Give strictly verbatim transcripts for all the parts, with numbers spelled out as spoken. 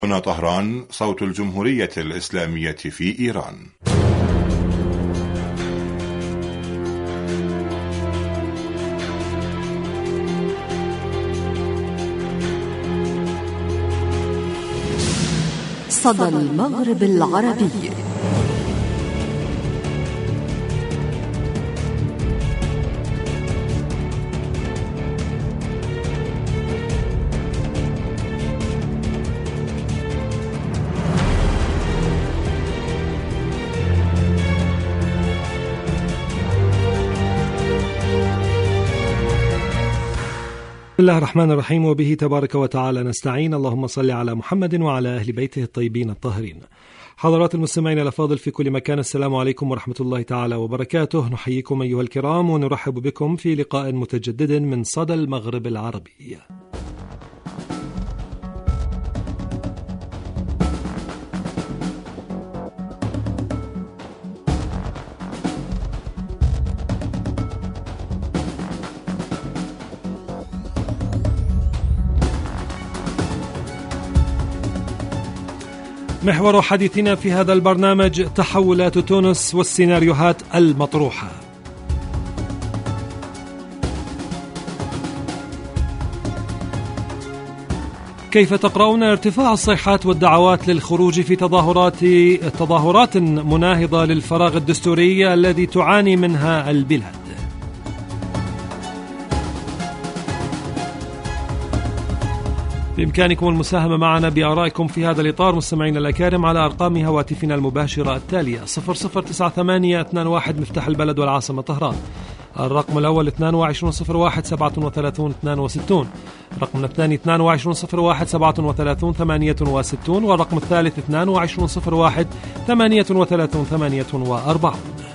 هنا طهران، صوت الجمهورية الإسلامية في إيران. صدى المغرب العربي. بسم الله الرحمن الرحيم، وبه تبارك وتعالى نستعين. اللهم صل على محمد وعلى أهل بيته الطيبين الطاهرين. حضرات المستمعين الأفاضل في كل مكان، السلام عليكم ورحمة الله تعالى وبركاته. نحييكم أيها الكرام ونرحب بكم في لقاء متجدد من صدى المغرب العربي. محور حديثنا في هذا البرنامج تحولات تونس والسيناريوهات المطروحة. كيف تقرؤون ارتفاع الصيحات والدعوات للخروج في تظاهرات تظاهرات مناهضة للفراغ الدستوري الذي تعاني منها البلاد؟ بإمكانكم المساهمة معنا بآرائكم في هذا الإطار مستمعين الأكارم على أرقام هواتفنا المباشرة التالية: صفر صفر تسعة ثمانية اثنان واحد مفتاح البلد والعاصمة طهران، الرقم الأول اثنان وعشرين صفر واحد سبعة وثلاثين اثنان وستين، الرقم الثاني اثنان وعشرين صفر واحد سبعة وثلاثين ثمانية وستين، والرقم الثالث اثنان وعشرين صفر واحد ثمانية وثلاثين ثمانية وأربعين.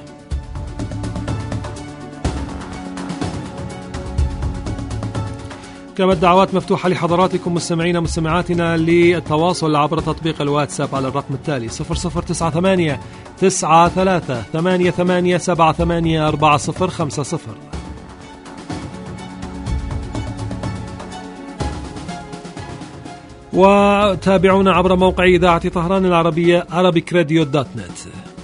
كما الدعوات مفتوحة لحضراتكم مستمعين مستمعاتنا للتواصل عبر تطبيق الواتساب على الرقم التالي: صفر صفر تسعة ثمانية تسعة ثلاثة ثمانية ثمانية سبعة ثمانية أربعة صفر خمسة صفر. وتابعونا عبر موقع إذاعة طهران العربية عربيك راديو دوت نت.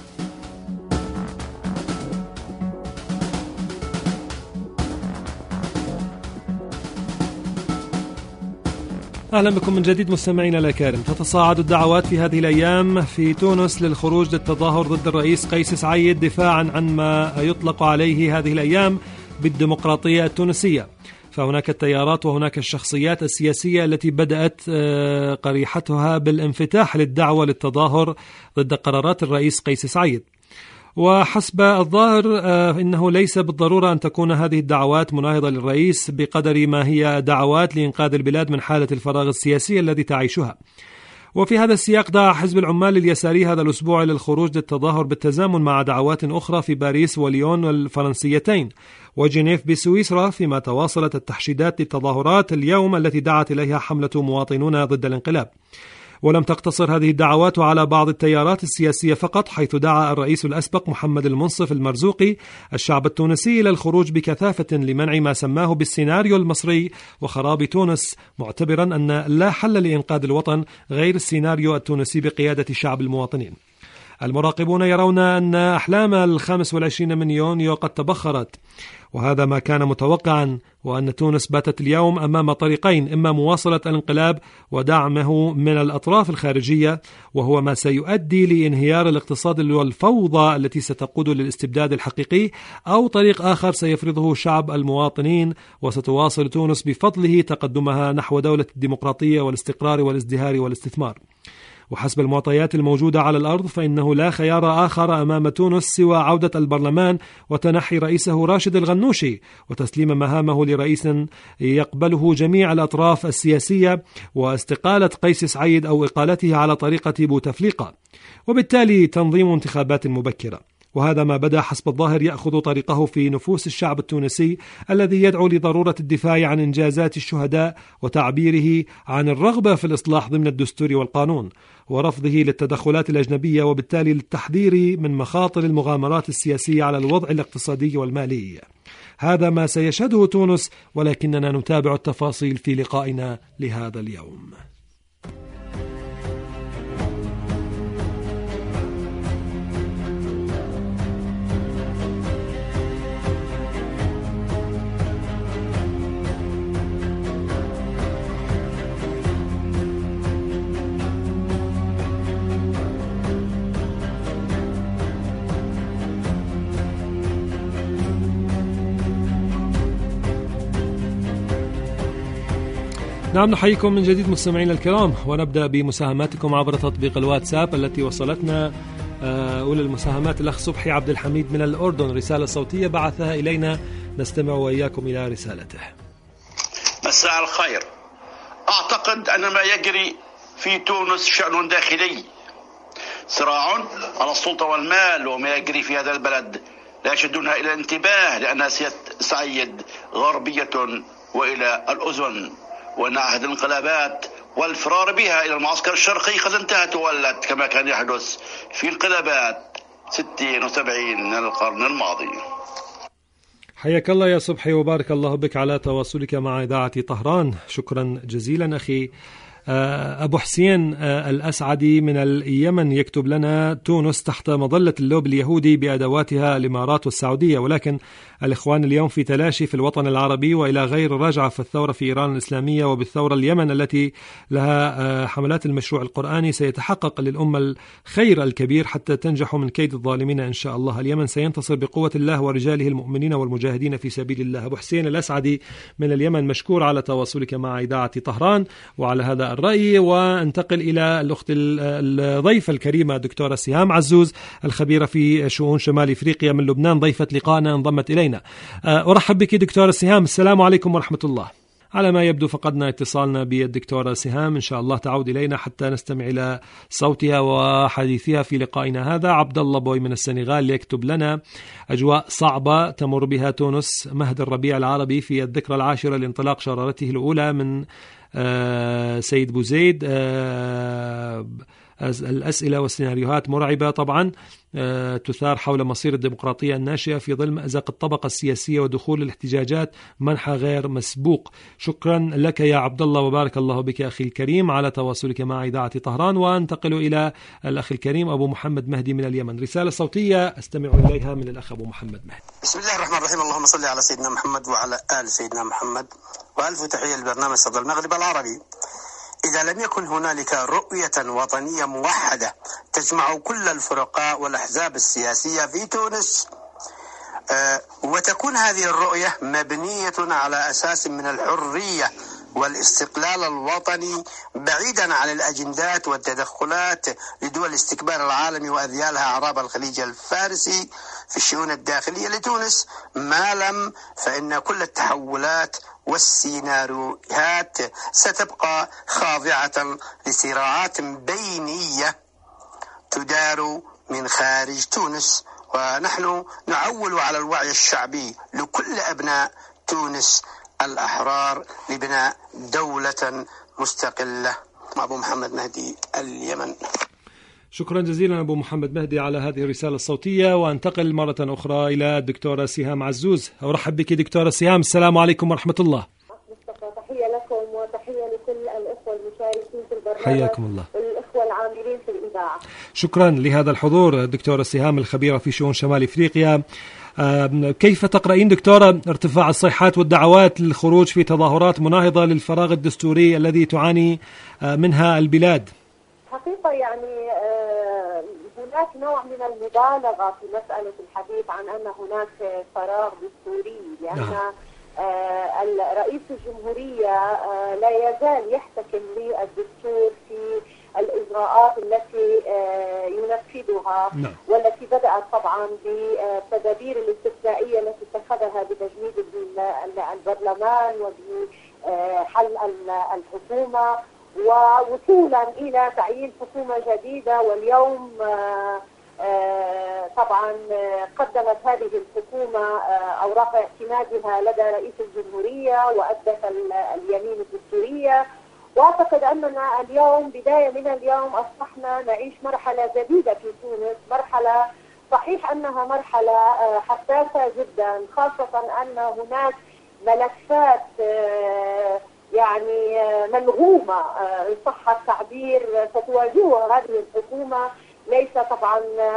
أهلا بكم من جديد مستمعينا الأكارم. تتصاعد الدعوات في هذه الأيام في تونس للخروج للتظاهر ضد الرئيس قيس سعيد دفاعا عن ما يطلق عليه هذه الأيام بالديمقراطية التونسية. فهناك التيارات وهناك الشخصيات السياسية التي بدأت قريحتها بالانفتاح للدعوة للتظاهر ضد قرارات الرئيس قيس سعيد. وحسب الظاهر إنه ليس بالضرورة أن تكون هذه الدعوات مناهضة للرئيس بقدر ما هي دعوات لإنقاذ البلاد من حالة الفراغ السياسي الذي تعيشها. وفي هذا السياق دعا حزب العمال اليساري هذا الأسبوع للخروج للتظاهر بالتزامن مع دعوات أخرى في باريس وليون الفرنسيتين وجنيف بسويسرا، فيما تواصلت التحشيدات للتظاهرات اليوم التي دعت إليها حملة مواطنون ضد الانقلاب. ولم تقتصر هذه الدعوات على بعض التيارات السياسية فقط، حيث دعا الرئيس الأسبق محمد المنصف المرزوقي الشعب التونسي إلى الخروج بكثافة لمنع ما سماه بالسيناريو المصري وخراب تونس، معتبرا أن لا حل لإنقاذ الوطن غير السيناريو التونسي بقيادة شعب المواطنين. المراقبون يرون أن أحلام الخامس والعشرين من يونيو قد تبخرت، وهذا ما كان متوقعا، وأن تونس باتت اليوم أمام طريقين: إما مواصلة الانقلاب ودعمه من الأطراف الخارجية، وهو ما سيؤدي لانهيار الاقتصاد والفوضى التي ستقود للاستبداد الحقيقي، أو طريق آخر سيفرضه شعب المواطنين وستواصل تونس بفضله تقدمها نحو دولة الديمقراطية والاستقرار والازدهار والاستثمار. وحسب المعطيات الموجودة على الأرض فإنه لا خيار آخر أمام تونس سوى عودة البرلمان وتنحي رئيسه راشد الغنوشي وتسليم مهامه لرئيس يقبله جميع الأطراف السياسية، واستقالة قيس سعيد أو إقالته على طريقة بوتفليقة، وبالتالي تنظيم انتخابات مبكرة. وهذا ما بدأ حسب الظاهر يأخذ طريقه في نفوس الشعب التونسي الذي يدعو لضرورة الدفاع عن إنجازات الشهداء وتعبيره عن الرغبة في الإصلاح ضمن الدستور والقانون، ورفضه للتدخلات الأجنبية، وبالتالي للتحذير من مخاطر المغامرات السياسية على الوضع الاقتصادي والمالي. هذا ما سيشهده تونس، ولكننا نتابع التفاصيل في لقائنا لهذا اليوم. نعم، نحييكم من جديد مستمعينا الكرام، ونبدأ بمساهماتكم عبر تطبيق الواتساب التي وصلتنا. أولى المساهمات الأخ صبحي عبد الحميد من الأردن، رسالة صوتية بعثها إلينا، نستمع وإياكم إلى رسالته. مساء الخير. أعتقد أن ما يجري في تونس شأن داخلي، صراع على السلطة والمال، وما يجري في هذا البلد لا يشدونها إلى الانتباه، لأنها سعيد غربية وإلى الأذن، وأن عهد الانقلابات والفرار بها إلى المعسكر الشرقي قد انتهت وولت كما كان يحدث في انقلابات ستين وسبعين من القرن الماضي. حياك الله يا صبحي، وبارك الله بك على تواصلك مع إذاعة طهران. شكرا جزيلا أخي. أبو حسين الأسعدي من اليمن يكتب لنا: تونس تحت مظلة اللوب اليهودي بأدواتها الإمارات والسعودية، ولكن الإخوان اليوم في تلاشي في الوطن العربي وإلى غير رجعة في الثورة في إيران الإسلامية وبالثورة اليمن التي لها حملات المشروع القرآني. سيتحقق للأمة الخير الكبير حتى تنجح من كيد الظالمين إن شاء الله. اليمن سينتصر بقوة الله ورجاله المؤمنين والمجاهدين في سبيل الله. أبو حسين الأسعدي من اليمن، مشكور على تواصلك مع إذاعة طهران وعلى هذا الرأي. وانتقل إلى الأخت الضيفة الكريمة دكتورة سهام عزوز، الخبيرة في شؤون شمال إفريقيا من لبنان، ضيفة لقائنا انضمت إلينا. أرحب بك دكتورة سهام، السلام عليكم ورحمة الله. على ما يبدو فقدنا اتصالنا بالدكتورة سهام، إن شاء الله تعود إلينا حتى نستمع إلى صوتها وحديثها في لقائنا هذا. عبد الله بوي من السنغال يكتب لنا: أجواء صعبة تمر بها تونس، مهد الربيع العربي في الذكرى العاشرة لانطلاق شرارته الأولى. من آه سيد بوزيد. آه الأسئلة والسيناريوهات مرعبة طبعا آه تثار حول مصير الديمقراطية الناشئة في ظل مأزق الطبقة السياسية ودخول الاحتجاجات منحى غير مسبوق. شكرا لك يا عبد الله، وبارك الله بك أخي الكريم على تواصلك مع إذاعة طهران. وانتقل إلى الأخ الكريم أبو محمد مهدي من اليمن، رسالة صوتية أستمع إليها من الأخ أبو محمد مهدي. بسم الله الرحمن الرحيم. اللهم صل على سيدنا محمد وعلى آل سيدنا محمد، وألف تحية لبرنامج صدى المغرب العربي. إذا لم يكن هنالك رؤية وطنية موحدة تجمع كل الفرقاء والأحزاب السياسية في تونس، أه وتكون هذه الرؤية مبنية على أساس من الحرية والاستقلال الوطني، بعيدا عن الأجندات والتدخلات لدول الاستكبار العالمي وأذيالها أعراب الخليج الفارسي في الشؤون الداخلية لتونس، ما لم فإن كل التحولات والسيناريوهات ستبقى خاضعة لصراعات بينية تدار من خارج تونس. ونحن نعول على الوعي الشعبي لكل أبناء تونس الأحرار لبناء دولة مستقلة. أبو محمد مهدي، اليمن. شكرا جزيلا أبو محمد مهدي على هذه الرسالة الصوتية. وانتقل مرة أخرى إلى الدكتورة سهام عزوز. أرحب بك دكتورة سهام، السلام عليكم ورحمة الله. تحية لكم وتحية لكل الأخوة المشاركين في البرنامج. حياكم الله. والأخوة العاملين في الإذاعة. شكرا لهذا الحضور دكتورة سهام الخبيرة في شؤون شمال إفريقيا. كيف تقرأين دكتورة ارتفاع الصيحات والدعوات للخروج في تظاهرات مناهضة للفراغ الدستوري الذي تعاني منها البلاد؟ حقيقة يعني هناك نوع من المبالغة في مسألة الحديث عن أن هناك فراغ دستوري، لأن رئيس الجمهورية لا يزال يحتكم للدستور في الإجراءات التي ينفذها، والتي بدأت طبعا بالتدابير الاستثنائية التي اتخذها بتجميد البرلمان وبحل الحكومة ووصولا إلى تعيين حكومة جديدة. واليوم طبعا قدمت هذه الحكومة أوراق اعتمادها لدى رئيس الجمهورية وأدت اليمين الدستورية. وأعتقد أننا اليوم بداية من اليوم أصبحنا نعيش مرحلة جديدة في تونس، مرحلة صحيح أنها مرحلة حساسة جدا، خاصة أن هناك ملفات يعني منغومة إن صح التعبير ستواجهها هذه الحكومة، ليس طبعا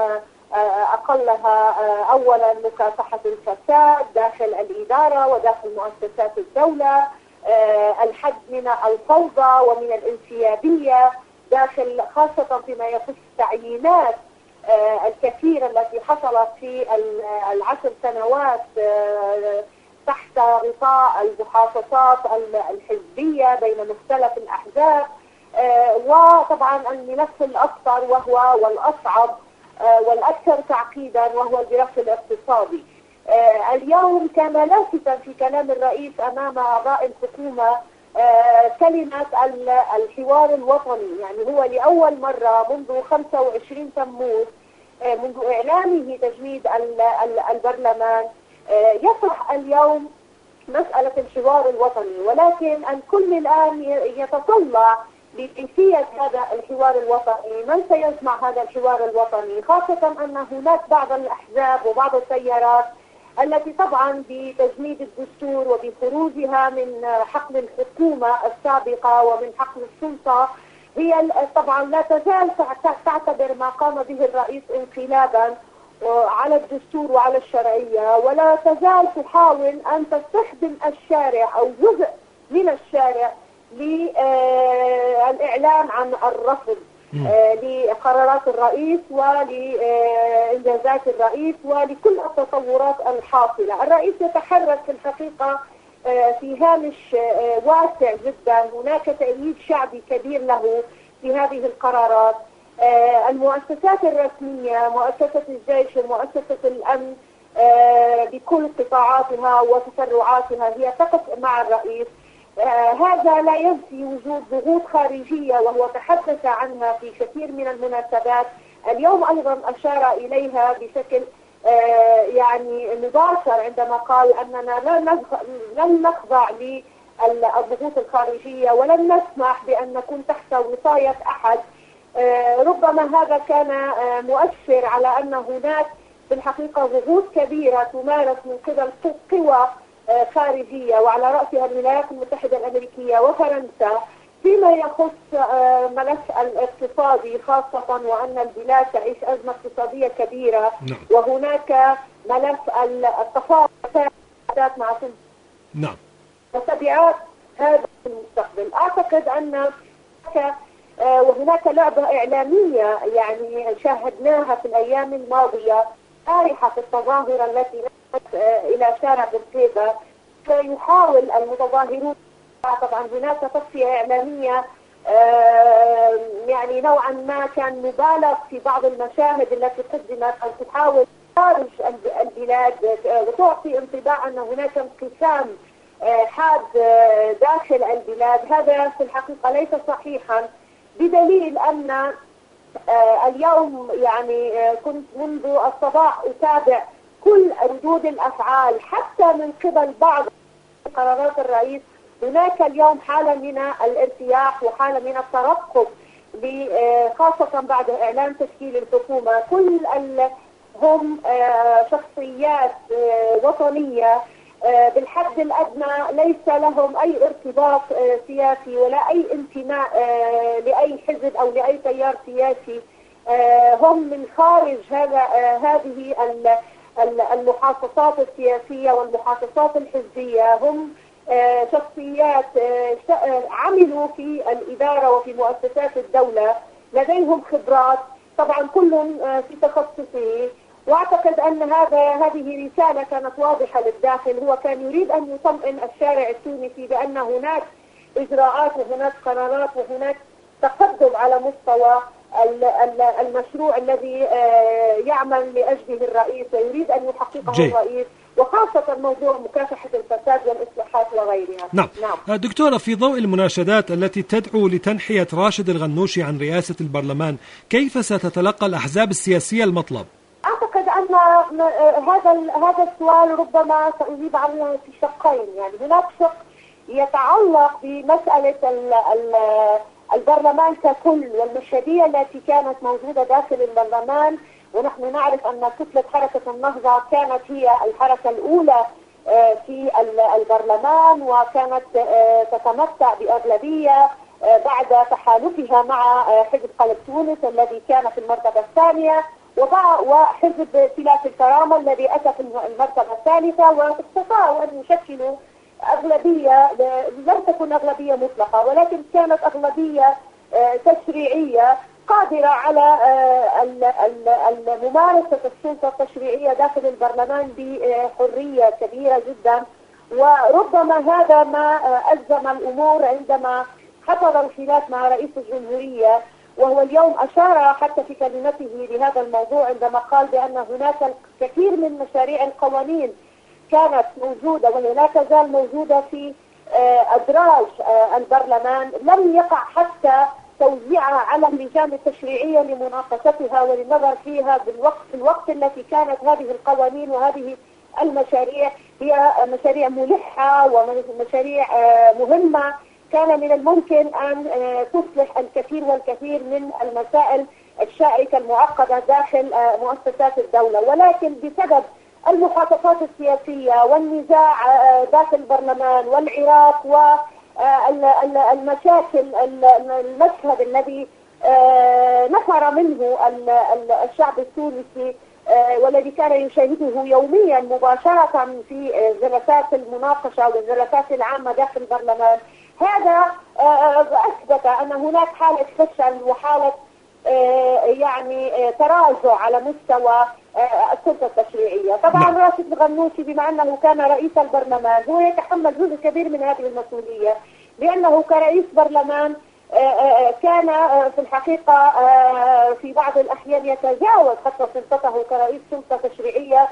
أقلها أولا مكافحة الفساد داخل الإدارة وداخل مؤسسات الدولة، الحد من الفوضى ومن الانسيابية داخل، خاصة فيما يخص التعيينات الكثيرة التي حصلت في العشر سنوات تحت غطاء المحافظات الحزبية بين مختلف الأحزاب. وطبعا الملف الأخطر وهو والأصعب والأكثر تعقيدا وهو الملف الاقتصادي. اليوم كان لافتا في كلام الرئيس أمام أعضاء الحكومة كلمة الحوار الوطني، يعني هو لأول مرة منذ خمسة وعشرين تموز منذ إعلانه تجميد البرلمان يطرح اليوم مسألة الحوار الوطني، ولكن الكل الآن يتطلع لكيفية هذا الحوار الوطني، من سيجمع هذا الحوار الوطني، خاصة أن هناك بعض الأحزاب وبعض التيارات التي طبعا بتجميد الدستور وبخروجها من حقل الحكومة السابقة ومن حقل السلطة هي طبعا لا تزال تعتبر ما قام به الرئيس انقلابا على الدستور وعلى الشرعية، ولا تزال تحاول أن تستخدم الشارع أو جزء من الشارع للإعلان عن الرفض لقرارات الرئيس ولإنجازات الرئيس ولكل التطورات الحاصلة. الرئيس يتحرك في الحقيقة في هامش واسع جدا، هناك تأييد شعبي كبير له في هذه القرارات. المؤسسات الرسمية، مؤسسة الجيش ومؤسسة الأمن بكل قطاعاتها وتفرعاتها هي تقف مع الرئيس. آه هذا لا ينفي وجود ضغوط خارجية وهو تحدث عنها في كثير من المناسبات. اليوم أيضا أشار إليها بشكل آه يعني مباشر عندما قال أننا لن نخضع للضغوط الخارجية ولن نسمح بأن نكون تحت وصاية أحد. آه ربما هذا كان آه مؤشر على أن هناك في الحقيقة ضغوط كبيرة تمارس من قبل قوى خارجية وعلى رأسها الولايات المتحدة الأمريكية وفرنسا فيما يخص ملف الاقتصادي، خاصة وأن البلاد تعيش أزمة اقتصادية كبيرة. نعم. وهناك ملف التفاوض مع نعم وتبعات هذا المستقبل. أعتقد أن وهناك لعبة إعلامية يعني شاهدناها في الأيام الماضية طارحة في التظاهرة التي إلى شارع بورقيبة، فيحاول المتظاهرون طبعا هناك تصفية إعلامية يعني نوعا ما كان مبالغ في بعض المشاهد التي قدمت أو تحاول خارج البلاد وتعطي انطباع أن هناك انقسام حاد داخل البلاد. هذا في الحقيقة ليس صحيحا، بدليل أن اليوم يعني كنت منذ الصباح أتابع كل ردود الأفعال حتى من قبل بعض قرارات الرئيس. هناك اليوم حالة من الارتياح وحالة من الترقب خاصة بعد إعلان تشكيل الحكومة. كل هم شخصيات وطنية بالحد الأدنى ليس لهم أي ارتباط سياسي ولا أي انتماء لأي حزب أو لأي تيار سياسي. هم من خارج هذا هذه المحافظات السياسية والمحافظات الحزبية، هم شخصيات عملوا في الإدارة وفي مؤسسات الدولة، لديهم خبرات طبعا كل في تخصصه. واعتقد ان هذا هذه رسالة كانت واضحة للداخل، هو كان يريد ان يطمئن الشارع التونسي بان هناك اجراءات وهناك قرارات وهناك تقدم على مستوى المشروع الذي يعمل لاجله الرئيس ويريد ان يحققه جي. الرئيس، وخاصة موضوع مكافحة الفساد والإصلاحات وغيرها. نعم. نعم دكتورة، في ضوء المناشدات التي تدعو لتنحية راشد الغنوشي عن رئاسة البرلمان، كيف ستتلقى الأحزاب السياسية المطلب؟ أعتقد أن هذا هذا السؤال ربما سأجيب عنه في شقين. يعني هناك شق يتعلق بمسألة البرلمان ككل والمشهدية التي كانت موجودة داخل البرلمان، ونحن نعرف أن كتلة حركة النهضة كانت هي الحركة الأولى في البرلمان وكانت تتمتع بأغلبية بعد تحالفها مع حزب قلب تونس الذي كان في المرتبة الثانية، وحزب ائتلاف الكرامة الذي أتى في المرتبة الثالثة، واستطاعوا أن يشكلوا أغلبية لم تكن أغلبية مطلقة ولكن كانت أغلبية تشريعية قادرة على ممارسة السلطة التشريعية داخل البرلمان بحرية كبيرة جدا. وربما هذا ما ألزم الأمور عندما حصل الخلاف مع رئيس الجمهورية، وهو اليوم أشار حتى في كلمته لهذا الموضوع عندما قال بأن هناك كثير من مشاريع القوانين كانت موجودة وهي لا تزال موجودة في أدراج البرلمان، لم يقع حتى توزيعها على اللجان التشريعية لمناقشتها وللنظر فيها بالوقت في الوقت التي كانت هذه القوانين وهذه المشاريع هي مشاريع ملحة ومشاريع مهمة كان من الممكن أن تصلح الكثير والكثير من المسائل الشائكة المعقدة داخل مؤسسات الدولة، ولكن بسبب المحافظات السياسية والنزاع داخل البرلمان والعراق والمشاكل المشهد الذي نفر منه الشعب التونسي والذي كان يشاهده يوميا مباشرة في جلسات المناقشة والجلسات العامة داخل البرلمان، هذا أثبت أن هناك حالة فشل وحالة يعني تراجع على مستوى السلطة التشريعية. طبعا راشد الغنوشي بما أنه كان رئيس البرلمان هو يتحمل جزء كبير من هذه المسؤولية، لأنه كرئيس برلمان كان في الحقيقة في بعض الأحيان يتجاوز حتى سلطته كرئيس سلطة تشريعية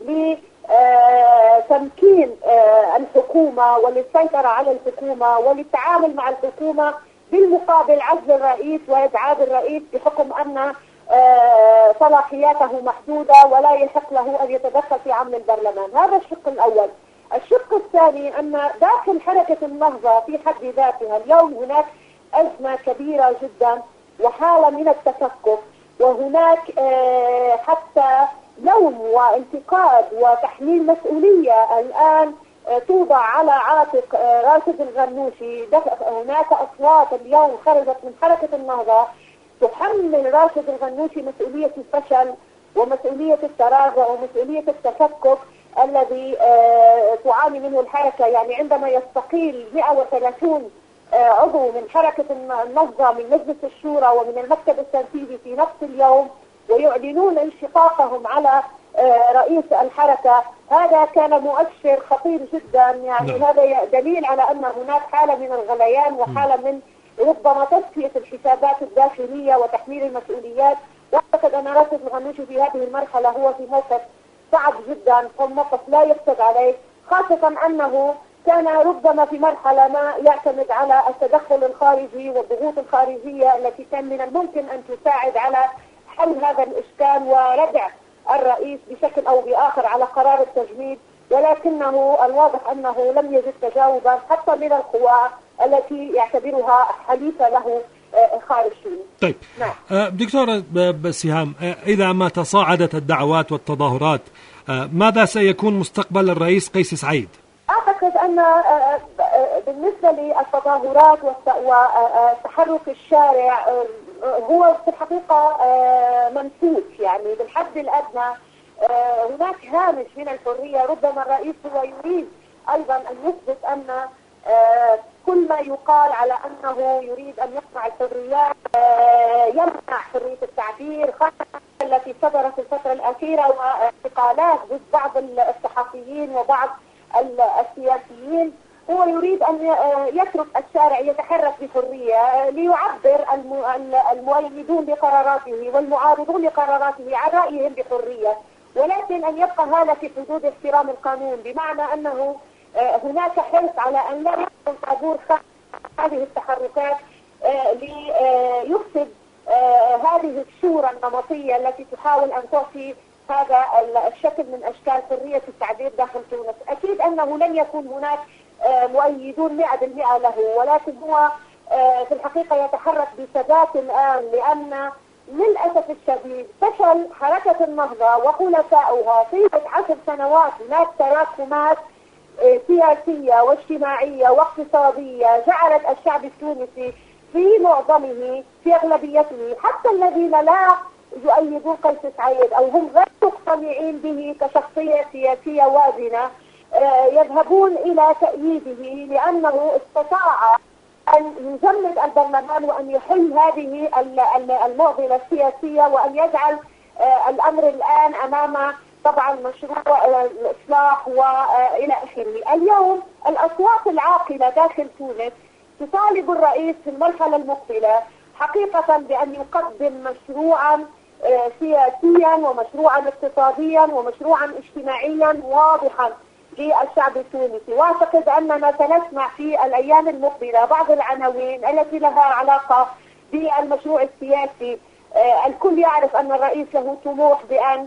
لتمكين الحكومة وللسيطرة على الحكومة وللتعامل مع الحكومة، بالمقابل عزل الرئيس وإبعاد الرئيس بحكم أن صلاحياته محدودة ولا يحق له أن يتدخل في عمل البرلمان. هذا الشق الأول. الشق الثاني أن داخل حركة النهضة في حد ذاتها اليوم هناك أزمة كبيرة جدا وحالة من التفكك، وهناك حتى لوم وانتقاد وتحميل مسؤولية الآن توضع على عاتق راشد الغنوشي. هناك أصوات اليوم خرجت من حركة النهضة تحمل راشد الغنوشي مسؤولية الفشل ومسؤولية التراجع ومسؤولية التفكك الذي تعاني منه الحركة. يعني عندما يستقيل مئة وثلاثين عضو من حركة النهضة من مجلس الشورى ومن المكتب التنفيذي في نفس اليوم ويعلنون انشقاقهم على رئيس الحركة، هذا كان مؤشر خطير جدا. يعني م. هذا دليل على أن هناك حالة من الغليان وحالة من ربما تصفية الحسابات الداخلية وتحميل المسؤوليات. واعتقد أن راشد الغنوشي في هذه المرحلة هو في موقف صعب جدا، موقف لا يحسد عليه، خاصة أنه كان ربما في مرحلة ما يعتمد على التدخل الخارجي والضغوط الخارجية التي كان من الممكن أن تساعد على حل هذا الإشكال وردع الرئيس بشكل أو بآخر على قرار التجميد، ولكنه الواضح أنه لم يجد تجاوبا حتى من القوى التي يعتبرها حليفة له خارج تونس. طيب نعم. دكتورة سهام، إذا ما تصاعدت الدعوات والتظاهرات ماذا سيكون مستقبل الرئيس قيس سعيد؟ أعتقد أن بالنسبة للتظاهرات والتحرك الشارع هو في الحقيقة ممسوك، يعني بالحد الأدنى هناك هامش من الحرية. ربما الرئيس هو يريد أيضا أن يثبت أن كل ما يقال على أنه يريد أن يقمع الحريات يمنع حرية التعبير، خاصة التي صدرت في الفترة الأخيرة واعتقالات ضد بعض الصحفيين وبعض السياسيين. هو يريد أن يترك الشارع يتحرك بحرية ليعبر المؤيدون لقراراته والمعارضون لقراراته عن رأيهم بحرية، ولكن أن يبقى هذا في حدود احترام القانون، بمعنى أنه هناك حرص على أن لا يكون طابور هذه التحركات ليفسد هذه الشورى النمطية التي تحاول أن تعطي هذا الشكل من أشكال حرية التعبير داخل تونس. أكيد أنه لن يكون هناك مؤيدون مئة بالمئة له، ولكن هو في الحقيقة يتحرك بثبات الآن، لأن للأسف الشديد فشل حركة النهضة وخلفائها طيلة عشر سنوات. هناك تراكمات سياسية واجتماعية واقتصادية جعلت الشعب التونسي في معظمه في أغلبيته، حتى الذين لا يؤيدون قيس سعيد أو هم غير مقتنعين به كشخصية سياسية وازنة يذهبون إلى تأييده، لأنه استطاع أن يجمد البرلمان وأن يحل هذه المعضلة السياسية وأن يجعل الأمر الآن أمام طبعا مشروع الإصلاح وإلى آخره. اليوم الأصوات العاقلة داخل تونس تطالب الرئيس في المرحلة المقبلة حقيقة بأن يقدم مشروعا سياسيا ومشروعا اقتصاديا ومشروعا اجتماعيا واضحا للشعب التونسي. واعتقد أننا سنسمع في الأيام المقبلة بعض العناوين التي لها علاقة بالمشروع السياسي. الكل يعرف أن الرئيس له طموح بأن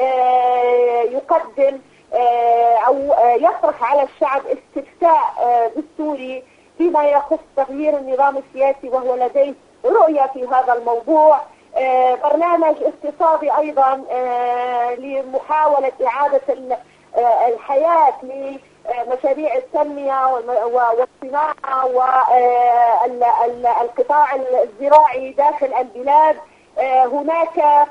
يقدم أو يطرح على الشعب استفتاء دستوري فيما يخص تغيير النظام السياسي، وهو لديه رؤية في هذا الموضوع. برنامج اقتصادي أيضا لمحاولة إعادة الحياة لمشاريع التنمية والصناعة والقطاع الزراعي داخل البلاد. هناك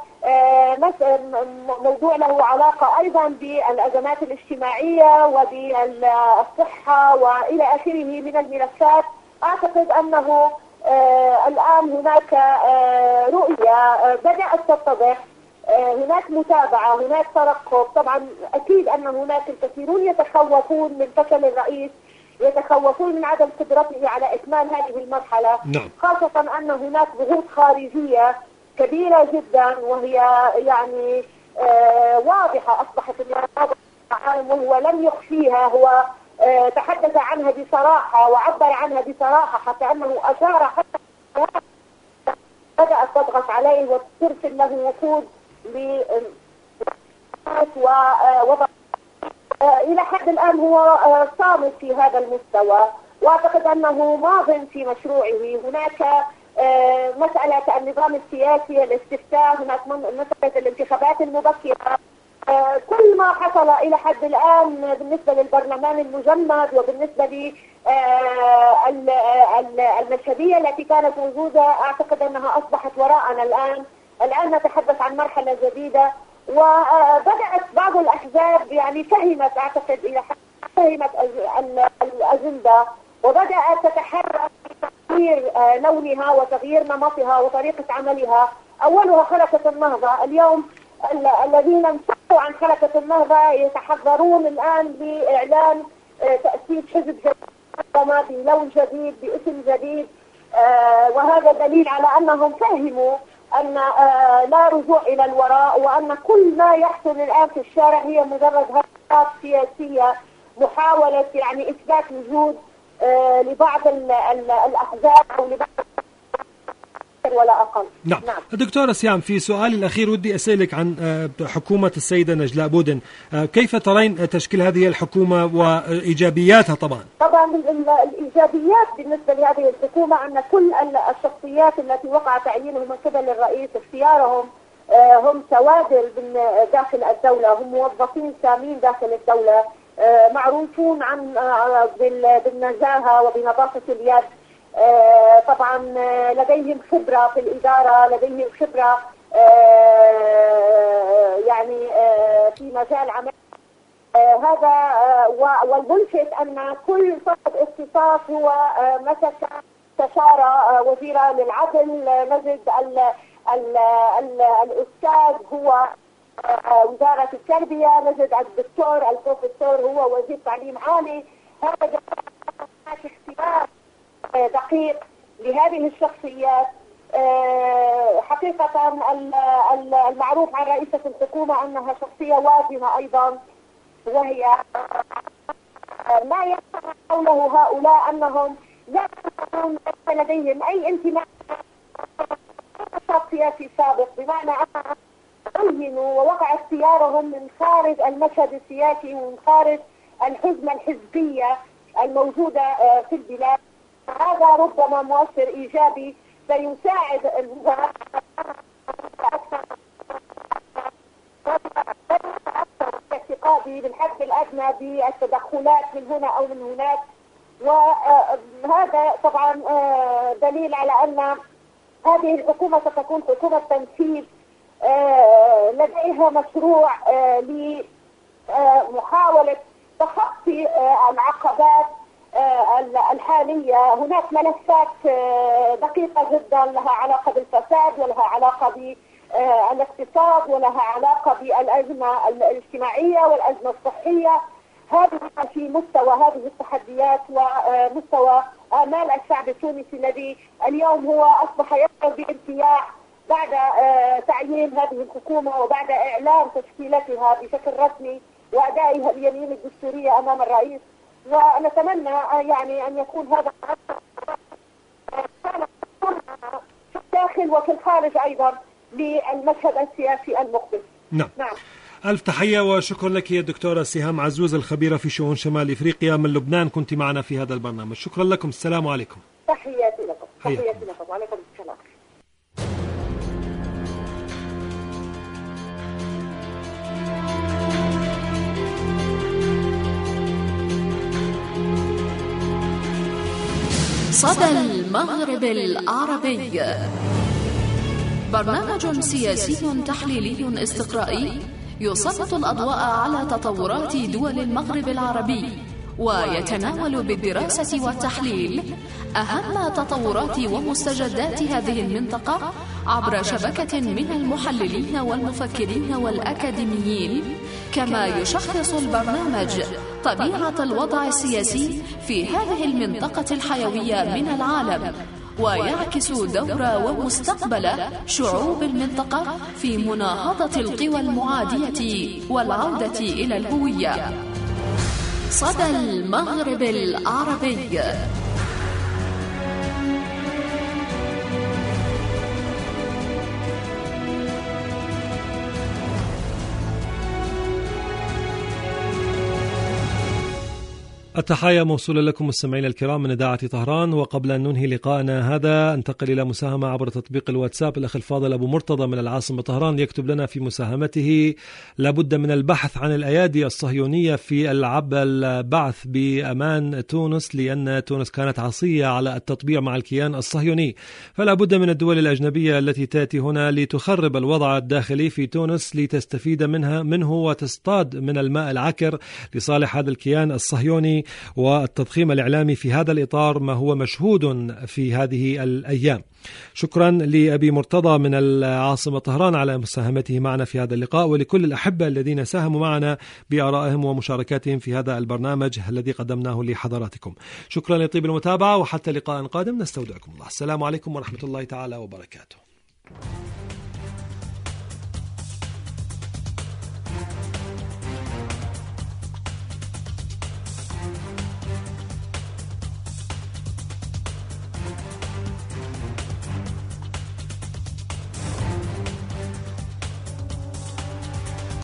موضوع له علاقة أيضا بالأزمات الاجتماعية وبالصحة وإلى آخره من الملفات. أعتقد أنه الآن هناك رؤية بدأت تتضح، هناك متابعة، هناك ترقب. طبعا أكيد أن هناك الكثيرون يتخوفون من فشل الرئيس، يتخوفون من عدم قدرته على إكمال هذه المرحلة، نعم. خاصة أن هناك ضغوط خارجية كبيرة جدا وهي يعني آه واضحة أصبحت العالم وهو لم يخفيها. هو آه تحدث عنها بصراحة وعبر عنها بصراحة، حتى أنه أشار حتى بدأت تضغط عليه وترسل له وفود ووضع آه إلى حد الآن هو آه صامت في هذا المستوى، وأعتقد أنه ماض في مشروعه. هناك آه مسألة النظام السياسي، الاستفتاء، هناك مسألة الانتخابات المبكرة. آه كل ما حصل إلى حد الآن بالنسبة للبرلمان المجمد وبالنسبة للمشهدية التي كانت موجودة، أعتقد أنها أصبحت وراءنا الآن. الآن نتحدث عن مرحلة جديدة، وبدأت بعض الأحزاب يعني فهمت، أعتقد إلى حد فهمت الأجندة وبدأت تتحرك تغيير لونها وتغيير نمطها وطريقة عملها. أولها حركة النهضة. اليوم الذين انشقوا عن حركة النهضة يتحذرون الآن بإعلان تأسيس حزب جديد بلون جديد باسم جديد، وهذا دليل على أنهم فهموا أن لا رجوع إلى الوراء، وأن كل ما يحصل الآن في الشارع هي مجرد هرطات سياسية، محاولة يعني إثبات وجود لبعض الأحزاب أو لبعض ولا أقل. نعم. نعم. دكتورة سيام، في سؤالي الأخير ودي أسألك عن حكومة السيدة نجلاء بودن. كيف ترين تشكيل هذه الحكومة وإيجابياتها؟ طبعا طبعا الإيجابيات بالنسبة لهذه الحكومة أن كل الشخصيات التي وقع تعيينهم من قبل الرئيس اختيارهم هم كوادر داخل الدولة، هم موظفين سامين داخل الدولة، معروفون عن بالنزاهة وبنظافة اليد. طبعا لديهم خبرة في الإدارة، لديهم خبرة يعني في مجال عمل هذا. والملفت أن كل صاحب اختصاص هو مسك استشارة وزيرة للعدل، نجد ال ال ال الأستاذ هو وزارة التربية، نجد الدكتور البروفيسور هو وزير تعليم عالي. هذا اختيار دقيق لهذه الشخصيات. حقيقة المعروف عن رئيسة الحكومة أنها شخصية وازنة أيضا، وهي ما يحصل حوله هؤلاء أنهم لا يكون لديهم أي انتماء سياسي سابق، بمعنى أنهم عينوا ووقع اختيارهم من خارج المشهد السياسي ومن خارج الحزمة الحزبية الموجودة في البلاد. هذا ربما مؤشر إيجابي سيساعد الوزراء اعتقادي بالحد الأدنى بالتدخلات من هنا أو من هناك، وهذا طبعا دليل على أن هذه الحكومة ستكون حكومة تنفيذ لديها مشروع لمحاولة تخطي العقبات الحالية. هناك ملفات دقيقة جدا لها علاقة بالفساد ولها علاقة الاقتصاد ولها علاقة بالأزمة الاجتماعية والأزمة الصحية. هذه في مستوى هذه التحديات ومستوى آمال الشعب التونسي الذي اليوم هو أصبح يشعر بارتياح بعد تعيين هذه الحكومة وبعد إعلان تشكيلتها بشكل رسمي وأدائها اليمين الدستورية أمام الرئيس. ونتمنى يعني أن يكون هذا في الداخل وفي الخارج أيضا للمشهد السياسي المقبل. نعم. نعم. ألف تحية وشكر لك يا دكتورة سهام عزوز الخبيرة في شؤون شمال إفريقيا من لبنان، كنت معنا في هذا البرنامج. شكرا لكم. السلام عليكم. تحياتي لكم. تحياتي لكم. وعليكم السلام. صدى المغرب العربي، برنامج سياسي تحليلي استقرائي يسلط الأضواء على تطورات دول المغرب العربي، ويتناول بالدراسة والتحليل أهم تطورات ومستجدات هذه المنطقة عبر شبكة من المحللين والمفكرين والأكاديميين. كما يشخص البرنامج طبيعة الوضع السياسي في هذه المنطقة الحيوية من العالم، ويعكس دور ومستقبل شعوب المنطقة في مناهضة القوى المعادية والعودة إلى الهوية. صدى المغرب العربي. التحايا موصولة لكم مستمعينا الكرام من إذاعة طهران. وقبل أن ننهي لقاءنا هذا انتقل إلى مساهمة عبر تطبيق الواتساب. الأخ الفاضل أبو مرتضى من العاصمة طهران يكتب لنا في مساهمته: لابد من البحث عن الأيادي الصهيونية في العب البعث بأمان تونس، لأن تونس كانت عصية على التطبيع مع الكيان الصهيوني، فلا بد من الدول الأجنبية التي تأتي هنا لتخرب الوضع الداخلي في تونس لتستفيد منها منه وتصطاد من الماء العكر لصالح هذا الكيان الصهيوني. والتضخيم الإعلامي في هذا الإطار ما هو مشهود في هذه الأيام. شكرا لأبي مرتضى من العاصمة طهران على مساهمته معنا في هذا اللقاء، ولكل الأحبة الذين ساهموا معنا بآرائهم ومشاركاتهم في هذا البرنامج الذي قدمناه لحضراتكم. شكرا لطيب المتابعة، وحتى لقاء قادم نستودعكم الله. السلام عليكم ورحمة الله تعالى وبركاته.